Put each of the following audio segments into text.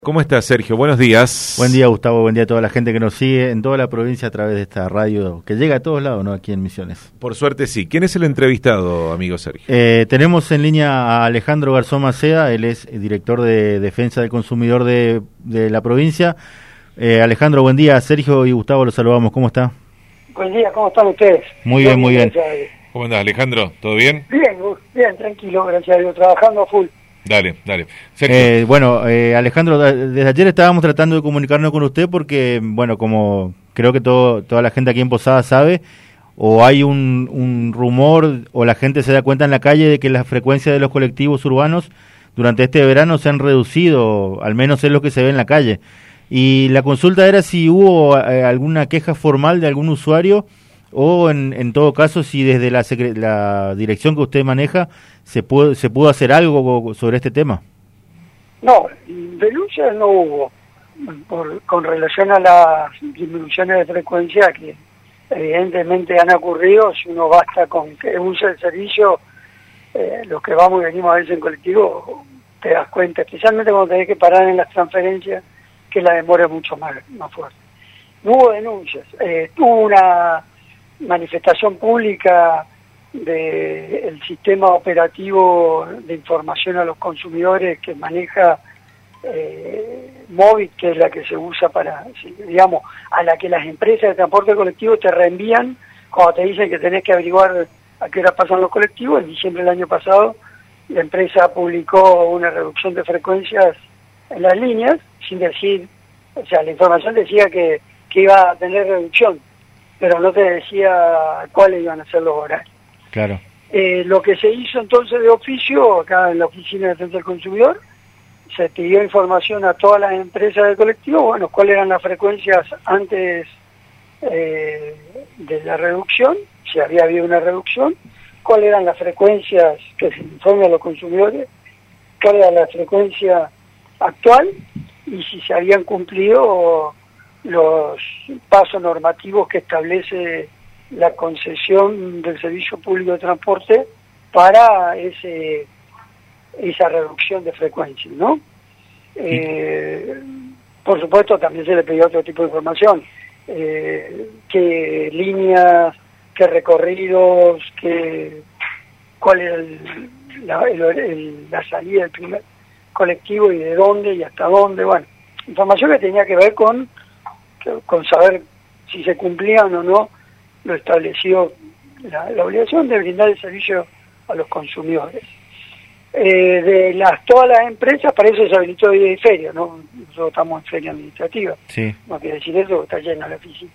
¿Cómo estás, Sergio? Buenos días. Buen día, Gustavo. Buen día a toda la gente que nos sigue en toda la provincia a través de esta radio que llega a todos lados, ¿no? Aquí en Misiones. Por suerte sí. ¿Quién es el entrevistado, amigo Sergio? Tenemos en línea a Alejandro Garzón Maceda. Él es director de Defensa del Consumidor de la provincia. Alejandro, buen día. Sergio y Gustavo los saludamos. ¿Cómo está? Buen día, ¿cómo están ustedes? Muy bien, muy bien. ¿Cómo andás, Alejandro? ¿Todo bien? Bien, tranquilo, gracias a Dios, trabajando a full. Dale. Sergio. Alejandro, desde ayer estábamos tratando de comunicarnos con usted porque, bueno, como creo que toda la gente aquí en Posada sabe, o hay un rumor o la gente se da cuenta en la calle de que las frecuencias de los colectivos urbanos durante este verano se han reducido, al menos es lo que se ve en la calle. Y la consulta era si hubo alguna queja formal de algún usuario o en todo caso si desde la dirección que usted maneja se pudo hacer algo sobre este tema. No, denuncias no hubo con relación a las disminuciones de frecuencia que evidentemente han ocurrido. Si uno basta con que use el servicio, los que vamos y venimos a veces en colectivo, te das cuenta, especialmente cuando tenés que parar en las transferencias, que la demora es mucho más fuerte. No hubo denuncias, tuvo una manifestación pública del sistema operativo de información a los consumidores que maneja Móvil, que es la que se usa para, digamos, a la que las empresas de transporte colectivo te reenvían cuando te dicen que tenés que averiguar a qué hora pasan los colectivos. En diciembre del año pasado la empresa publicó una reducción de frecuencias en las líneas, sin decir, o sea, la información decía que iba a tener reducción, pero no te decía cuáles iban a ser los horarios. Claro. Lo que se hizo entonces de oficio, acá en la Oficina de Defensa del Consumidor, se pidió información a todas las empresas de colectivo, bueno, cuáles eran las frecuencias antes de la reducción, si había habido una reducción, cuáles eran las frecuencias que se informe a los consumidores, cuál era la frecuencia actual y si se habían cumplido los pasos normativos que establece la concesión del servicio público de transporte para esa reducción de frecuencia, ¿no? Por supuesto, también se le pidió otro tipo de información, qué líneas, qué recorridos, cuál era la salida del primer colectivo y de dónde y hasta dónde, bueno, información que tenía que ver con saber si se cumplían o no lo establecido, la obligación de brindar el servicio a los consumidores. Todas las empresas, para eso se habilitó día y feria, ¿no? Nosotros estamos en feria administrativa, sí. No quiere decir eso, está llena la oficina.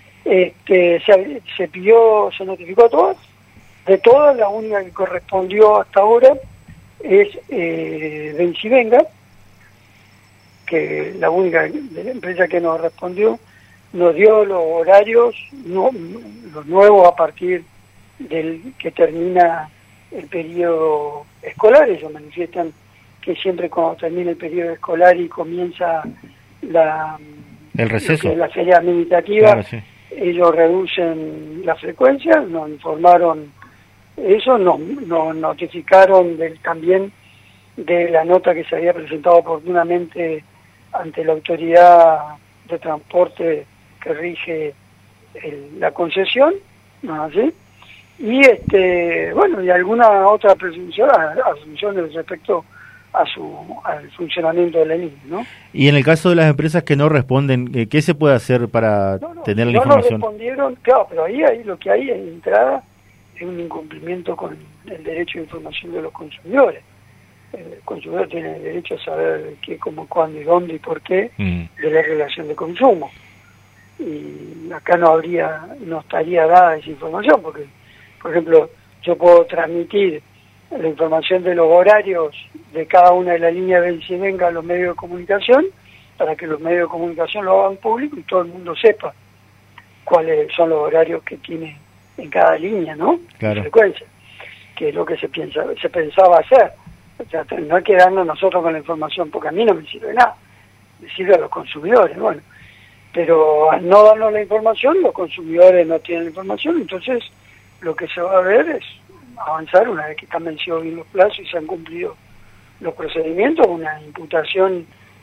Se notificó a todas, de todas, la única que correspondió hasta ahora es Vencivenga, que la única de la empresa que nos respondió, nos dio los horarios los nuevos a partir del que termina el periodo escolar. Ellos manifiestan que siempre cuando termina el periodo escolar y comienza el receso, la feria administrativa, claro, sí. Ellos reducen la frecuencia, nos informaron eso, nos notificaron también de la nota que se había presentado oportunamente ante la autoridad de transporte que rige la concesión, ¿no es así? Y y alguna otra asunciones respecto al funcionamiento de la línea, ¿no? Y en el caso de las empresas que no responden, ¿qué se puede hacer para tener la información? No respondieron, claro, pero ahí lo que hay en entrada es un incumplimiento con el derecho de información de los consumidores. El consumidor tiene el derecho a saber qué, cómo, cuándo y dónde y por qué de la relación de consumo. Y acá no estaría dada esa información, porque, por ejemplo, yo puedo transmitir la información de los horarios de cada una de las líneas de Vencivenga a los medios de comunicación, para que los medios de comunicación lo hagan público y todo el mundo sepa cuáles son los horarios que tiene en cada línea, ¿no? Claro. De frecuencia, que es lo que se pensaba hacer. O sea, no hay que darnos nosotros con la información, porque a mí no me sirve nada, me sirve a los consumidores, bueno. Pero al no darnos la información, los consumidores no tienen la información, entonces lo que se va a ver es avanzar una vez que están vencidos bien los plazos y se han cumplido los procedimientos, una imputación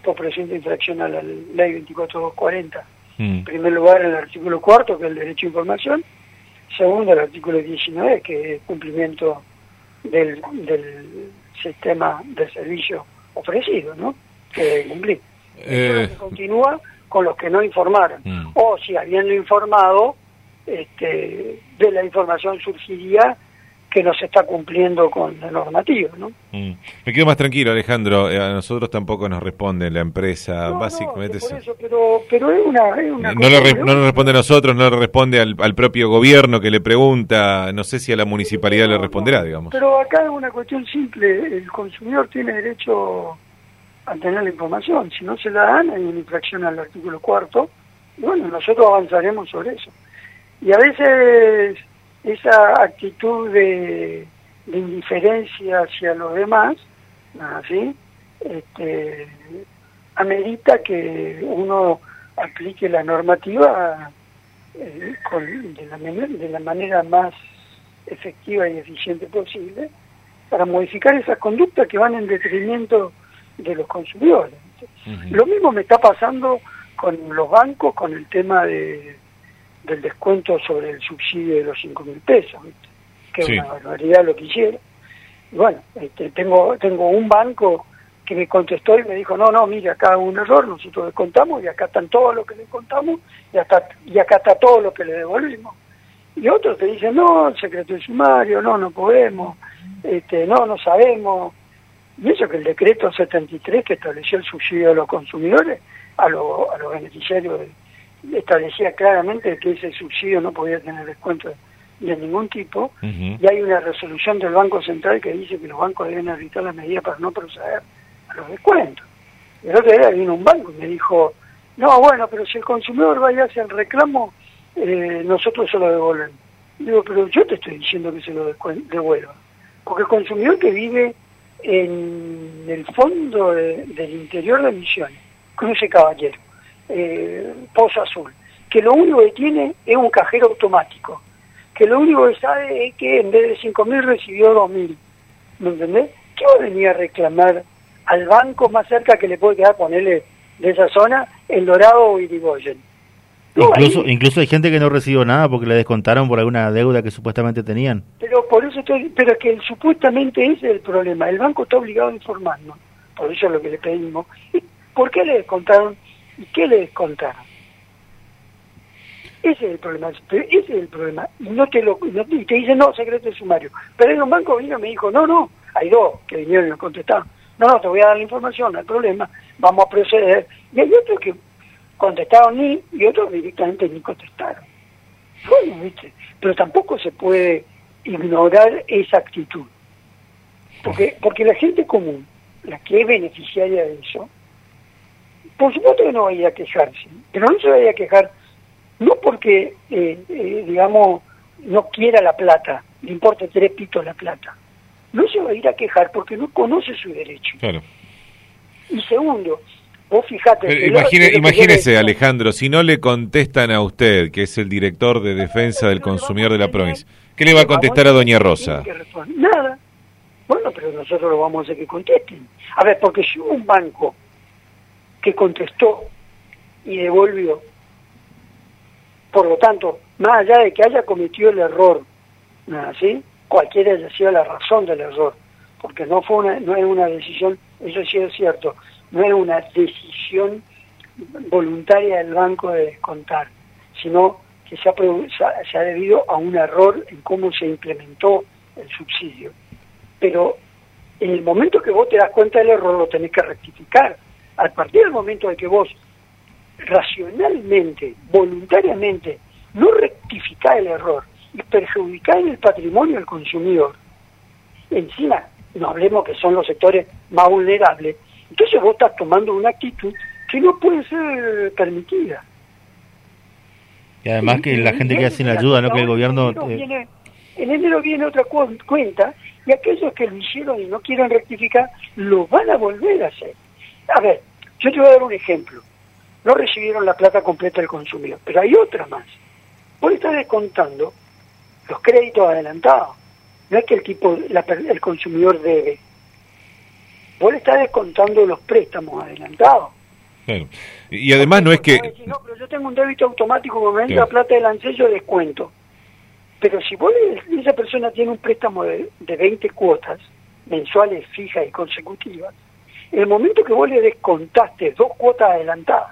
por presunta infracción a la ley 24240. En primer lugar, el artículo 4, que es el derecho a información. Segundo, el artículo 19, que es cumplimiento del sistema de servicio ofrecido, ¿no? Que debe cumplir. Eso continúa con los que no informaron. O si habiendo informado, de la información surgiría que no se está cumpliendo con la normativa, ¿no? Me quedo más tranquilo, Alejandro. A nosotros tampoco nos responde la empresa, básicamente. No, por eso, pero es una no nos responde a nosotros, no le responde al propio gobierno que le pregunta. No sé si a la municipalidad le responderá, digamos. Pero acá es una cuestión simple. El consumidor tiene derecho a tener la información. Si no se la dan, hay una infracción al artículo 4. Y bueno, nosotros avanzaremos sobre eso. Y a veces esa actitud de indiferencia hacia los demás, ¿sí? Amerita que uno aplique la normativa de la manera más efectiva y eficiente posible para modificar esas conductas que van en detrimento de los consumidores. Lo mismo me está pasando con los bancos, con el tema del descuento sobre el subsidio de los 5.000 pesos, ¿viste? Que es una barbaridad lo que hicieron. Y bueno, tengo un banco que me contestó y me dijo, no, mire, acá hubo un error, nosotros descontamos y acá están todo lo que le contamos y acá está todo lo que le devolvimos. Y otros te dicen, no, el secreto de sumario, no podemos, no sabemos. Y eso que el decreto 73 que estableció el subsidio de los consumidores a los beneficiarios establecía claramente que ese subsidio no podía tener descuento de ningún tipo, y hay una resolución del Banco Central que dice que los bancos deben arbitrar las medidas para no proceder a los descuentos. El otro día vino un banco y me dijo, no, bueno, pero si el consumidor va y hace el reclamo, nosotros se lo devolvemos. Digo, pero yo te estoy diciendo que se lo devuelva, porque el consumidor que vive en el fondo del interior de Misiones, Cruce Caballero, Pozo Azul, que lo único que tiene es un cajero automático, que lo único que sabe es que en vez de 5.000 recibió 2.000, ¿me entendés? ¿Qué va a venir a reclamar al banco más cerca que le puede quedar, ponerle de esa zona, El Dorado o Irigoyen? No, incluso hay gente que no recibió nada porque le descontaron por alguna deuda que supuestamente tenían. Pero por eso pero es que supuestamente ese es el problema. El banco está obligado a informarnos, por eso es lo que le pedimos. ¿Y por qué le descontaron? ¿Y qué le descontaron? Ese es el problema. Y te dicen, no, secreto de sumario. Pero en un banco vino y me dijo, no, hay dos que vinieron y nos contestaron. No, te voy a dar la información, no hay problema, vamos a proceder. Y hay otros que contestaron y otros directamente ni contestaron. Bueno, ¿viste? Pero tampoco se puede ignorar esa actitud. Porque la gente común, la que es beneficiaria de eso, por supuesto que no va a ir a quejarse, pero no se va a ir a quejar no porque, digamos, no quiera la plata, le importa 3 pitos la plata. No se va a ir a quejar porque no conoce su derecho. Claro. Y segundo, vos fijate... Imagínese, Alejandro, si no le contestan a usted, que es el director de defensa del consumidor de la provincia, ¿qué le va a contestar a doña Rosa? Nada. Bueno, pero nosotros lo vamos a hacer que contesten. A ver, porque si hubo un banco que contestó y devolvió, por lo tanto, más allá de que haya cometido el error, ¿sí? Cualquiera haya sido la razón del error, porque no es una decisión, eso sí es cierto, no es una decisión voluntaria del banco de descontar, sino que se ha debido a un error en cómo se implementó el subsidio. Pero en el momento que vos te das cuenta del error, lo tenés que rectificar. A partir del momento de que vos racionalmente, voluntariamente, no rectificás el error y perjudicás el patrimonio del consumidor, encima, no hablemos que son los sectores más vulnerables, entonces vos estás tomando una actitud que no puede ser permitida. Y además que la gente que hace la ayuda, ¿no? Que el gobierno... En enero viene otra cuenta, y aquellos que lo hicieron y no quieren rectificar, lo van a volver a hacer. A ver, yo te voy a dar un ejemplo. No recibieron la plata completa del consumidor, pero hay otra más. Vos estás descontando los créditos adelantados. No es que el consumidor debe. Vos le estás descontando los préstamos adelantados. Claro. Y además no es que... No, pero yo tengo un débito automático, como me entra Claro. plata del ANSES, yo descuento. Pero si esa persona tiene un préstamo de 20 cuotas mensuales fijas y consecutivas, en el momento que vos le descontaste 2 cuotas adelantadas,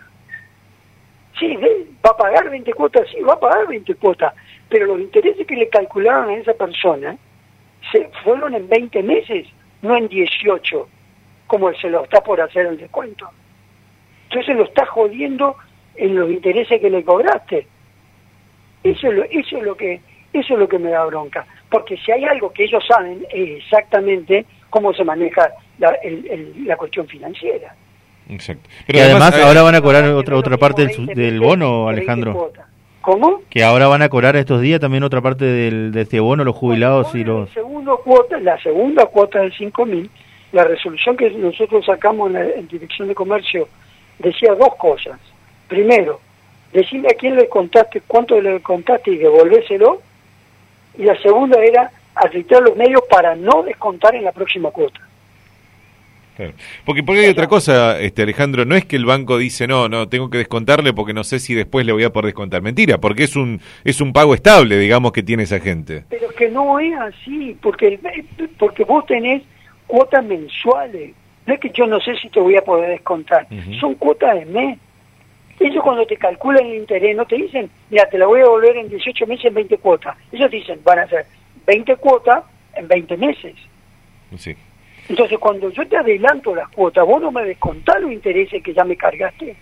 sí, va a pagar 20 cuotas, sí, va a pagar 20 cuotas, pero los intereses que le calcularon a esa persona se fueron en 20 meses, no en 18, como se lo está por hacer el descuento. Entonces lo está jodiendo en los intereses que le cobraste. Eso es lo que me da bronca, porque si hay algo que ellos saben es exactamente cómo se maneja la cuestión financiera. Exacto. Y además ahora van a cobrar otra parte del bono, Alejandro. ¿Cómo? Que ahora van a cobrar estos días también otra parte de este bono, los jubilados y los... La segunda cuota de 5.000, la resolución que nosotros sacamos en Dirección de Comercio decía 2 cosas. Primero, decirle a quién le contaste, cuánto le contaste y devolvéselo. Y la segunda era arbitrar los medios para no descontar en la próxima cuota. Claro. Porque hay otra cosa, Alejandro, no es que el banco dice no, tengo que descontarle porque no sé si después le voy a poder descontar. Mentira, porque es un pago estable, digamos, que tiene esa gente. Pero que no es así, porque vos tenés cuotas mensuales. No es que yo no sé si te voy a poder descontar, son cuotas de mes. Ellos cuando te calculan el interés no te dicen, mira, te la voy a devolver en 18 meses en 20 cuotas. Ellos dicen, van a ser 20 cuotas en 20 meses. Sí. Entonces, cuando yo te adelanto las cuotas, vos no me descontás los intereses que ya me cargaste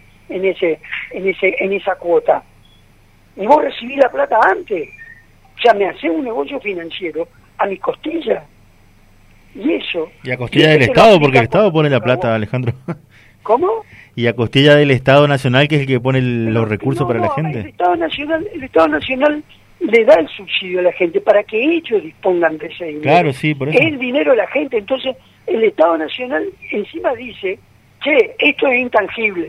en esa cuota. Y vos recibís la plata antes. O sea, me hacés un negocio financiero a mi costilla. Y eso... Y a costilla del Estado, porque el Estado pone la plata, Alejandro. ¿Cómo? Y a costilla del Estado Nacional, que es el que pone los recursos para la gente. El Estado Nacional le da el subsidio a la gente para que ellos dispongan de ese dinero. Claro, sí, por eso. Es el dinero de la gente. Entonces, el Estado Nacional encima dice, che, esto es intangible.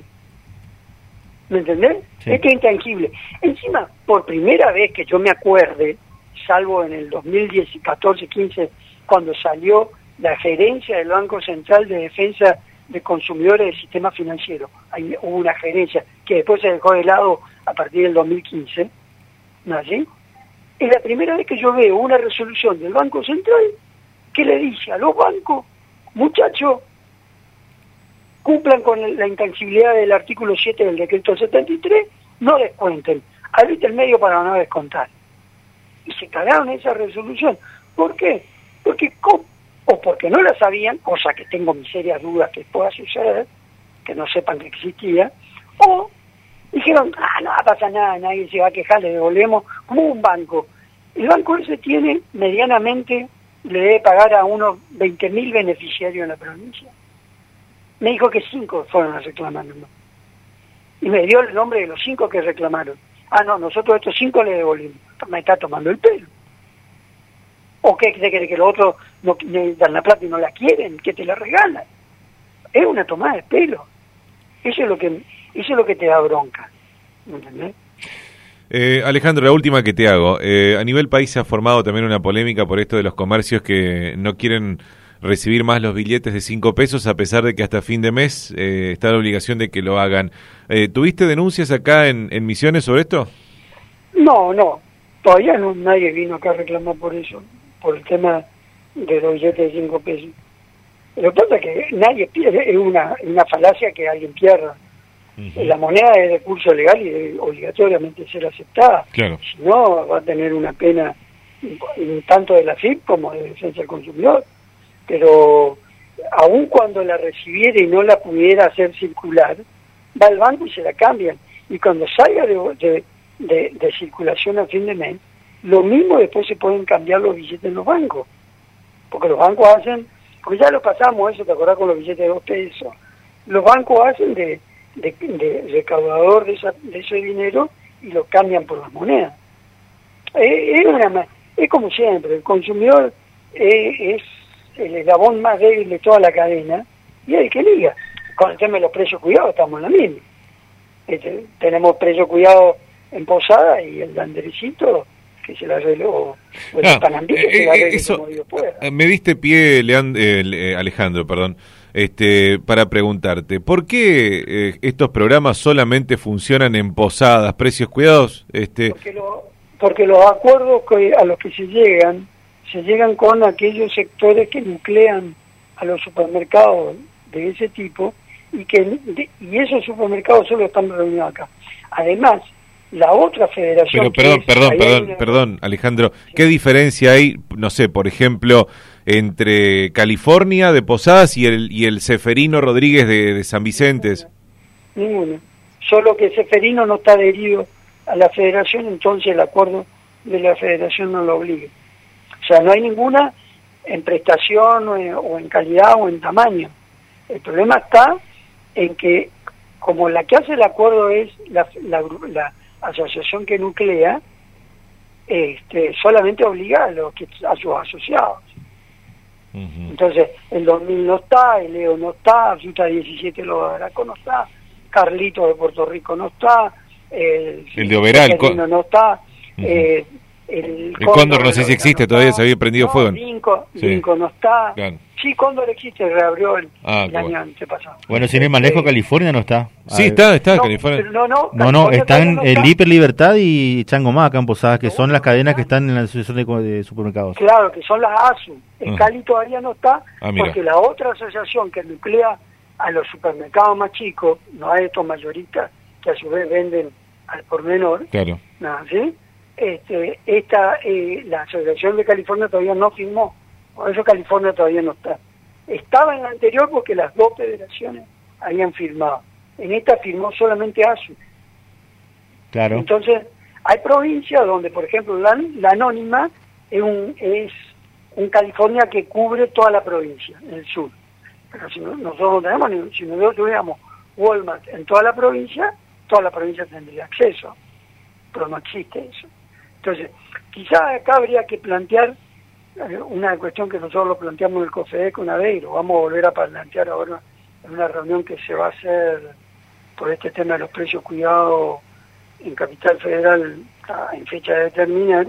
¿Me entendés? Sí. Esto es intangible. Encima, por primera vez que yo me acuerde, salvo en el 2014-15, cuando salió la gerencia del Banco Central de Defensa de Consumidores del Sistema Financiero, ahí hubo una gerencia que después se dejó de lado a partir del 2015, ¿no es así? Es la primera vez que yo veo una resolución del Banco Central que le dice a los bancos, muchachos, cumplan con la intangibilidad del artículo 7 del decreto 73, no descuenten, habite el medio para no descontar. Y se cagaron esa resolución. ¿Por qué? Porque no la sabían, cosa que tengo mis serias dudas que pueda suceder, que no sepan que existía, o dijeron, no pasa nada, nadie se va a quejar, le devolvemos, como un banco. El banco ese tiene medianamente, le debe pagar a unos 20.000 beneficiarios en la provincia. Me dijo que 5 fueron a reclamar, ¿no? Y me dio el nombre de los 5 que reclamaron. No, nosotros estos 5 le devolvimos. Me está tomando el pelo. ¿O qué cree que los otros no dan la plata y no la quieren, que te la regalan? Es una tomada de pelo. Eso es lo que te da bronca. ¿Entendés? Alejandro, la última que te hago. A nivel país se ha formado también una polémica por esto de los comercios que no quieren recibir más los billetes de 5 pesos, a pesar de que hasta fin de mes está la obligación de que lo hagan. ¿Tuviste denuncias acá en Misiones sobre esto? No. Todavía nadie vino acá a reclamar por eso, por el tema de los billetes de 5 pesos. Lo que pasa es que nadie pierde, es una falacia que alguien pierda. La moneda es de curso legal y debe obligatoriamente ser aceptada. Claro. Si no, va a tener una pena tanto de la FIP como de Defensa del Consumidor. Pero aun cuando la recibiera y no la pudiera hacer circular, va al banco y se la cambian. Y cuando salga de circulación a fin de mes, lo mismo después se pueden cambiar los billetes en los bancos. Porque los bancos hacen, porque ya lo pasamos eso, ¿te acordás con los billetes de 2 pesos? Los bancos hacen de recaudador de ese dinero y lo cambian por las monedas. Es como siempre, el consumidor es el eslabón más débil de toda la cadena y es el que liga. Con el tema de los precios cuidados estamos en la misma. Tenemos precios cuidados en Posada y el Landerecito que se la arregló, o el Panambí que se la arregló como Dios pueda. Me diste pie, Alejandro, perdón. para preguntarte, ¿por qué estos programas solamente funcionan en posadas, precios cuidados? Porque los acuerdos a los que se llegan con aquellos sectores que nuclean a los supermercados de ese tipo, y esos supermercados solo están reunidos acá. Además, la otra federación... Pero perdón, Alejandro, ¿qué diferencia hay, no sé, por ejemplo, entre California de Posadas y el Ceferino Rodríguez de San Vicente? Ninguno. Solo que Ceferino no está adherido a la federación, entonces el acuerdo de la federación no lo obliga. O sea, no hay ninguna en prestación o en calidad o en tamaño. El problema está en que, como la que hace el acuerdo es la asociación que nuclea, solamente obliga a sus asociados. Uh-huh. Entonces, el 2000 no está, el EO no está, Ruta 17 Lograco no está, Carlito de Puerto Rico no está, el de Oberal no está, uh-huh. El Cóndor no sé si existe, todavía se había prendido fuego. Linco no está. Claro. Sí, Cóndor existe, reabrió el año antepasado. Bueno, si no es más lejos, California no está. Sí, está California. No, están el Hiper Libertad y Changomá acá en Posadas, que son las cadenas que están en la asociación de supermercados. Claro, que son las ASU. El Cali todavía no está, porque la otra asociación que nuclea a los supermercados más chicos, no a estos mayoristas, que a su vez venden al por menor. Claro. ¿Sí? La Asociación de California todavía no firmó, por eso California todavía no está. Estaba en la anterior porque las dos federaciones habían firmado. En esta firmó solamente ASU. Claro. Entonces, hay provincias donde, por ejemplo, la Anónima es un California que cubre toda la provincia, en el sur. Pero si nosotros no tenemos, si nosotros tuviéramos Walmart en toda la provincia tendría acceso. Pero no existe eso. Entonces, quizás acá habría que plantear una cuestión que nosotros lo planteamos en el COFEDEC una vez y lo vamos a volver a plantear ahora en una reunión que se va a hacer por este tema de los precios cuidados en Capital Federal en fecha de determinar.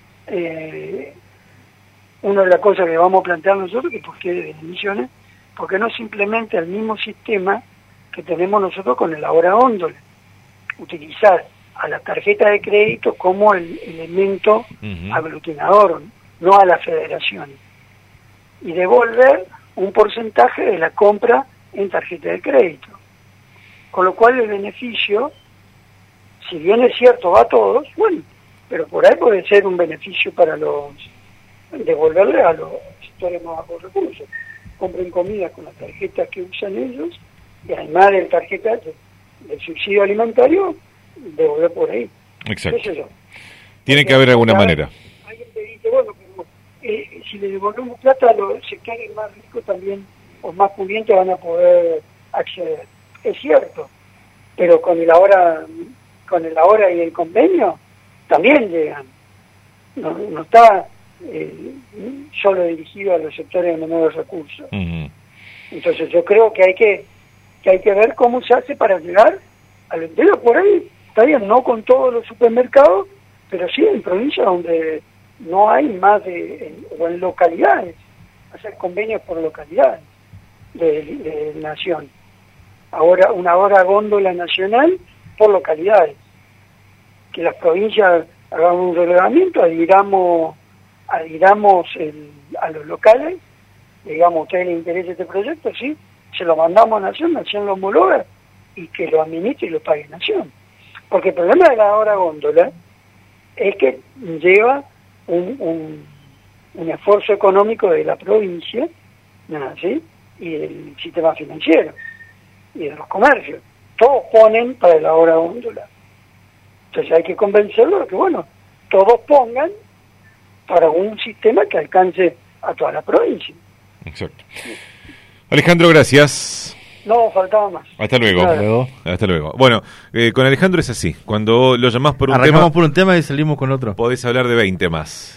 Una de las cosas que vamos a plantear nosotros, que por qué de emisiones, porque no simplemente el mismo sistema que tenemos nosotros con el ahora góndola, utilizar a la tarjeta de crédito como el elemento aglutinador, no a la federación, y devolver un porcentaje de la compra en tarjeta de crédito, con lo cual el beneficio, si bien es cierto va a todos, bueno, pero por ahí puede ser un beneficio para devolverle a los sectores más bajos recursos. Compren comida con las tarjetas que usan ellos y además de tarjetas del subsidio alimentario, devolver por ahí. Exacto. Tiene que haber alguna manera. Alguien te dice, bueno, pero si le devolvemos plata a los sectores más ricos también, o más pudientes van a poder acceder. Es cierto, pero con el ahora y el convenio también llegan. No está solo dirigido a los sectores de menores recursos. Uh-huh. Entonces yo creo que hay que ver cómo se hace para llegar al interior. Por ahí está bien, no con todos los supermercados, pero sí en provincias donde no hay más o en localidades, hacer convenios por localidades de nación. Ahora, una hora góndola nacional por localidades. Que las provincias hagamos un relevamiento, adhiramos a los locales, digamos, a ustedes les interesa este proyecto, sí, se lo mandamos a Nación lo homologa y que lo administre y lo pague Nación. Porque el problema de la hora góndola es que lleva un esfuerzo económico de la provincia, ¿sí? Y del sistema financiero y de los comercios. Todos ponen para la hora góndola. Entonces hay que convencerlos de que, bueno, todos pongan para un sistema que alcance a toda la provincia. Exacto. Alejandro, gracias. No, faltaba más. Hasta luego. Hasta luego. Bueno, con Alejandro es así. Cuando lo llamás por un Arrancamos por un tema y salimos con otro. Podés hablar de 20 más.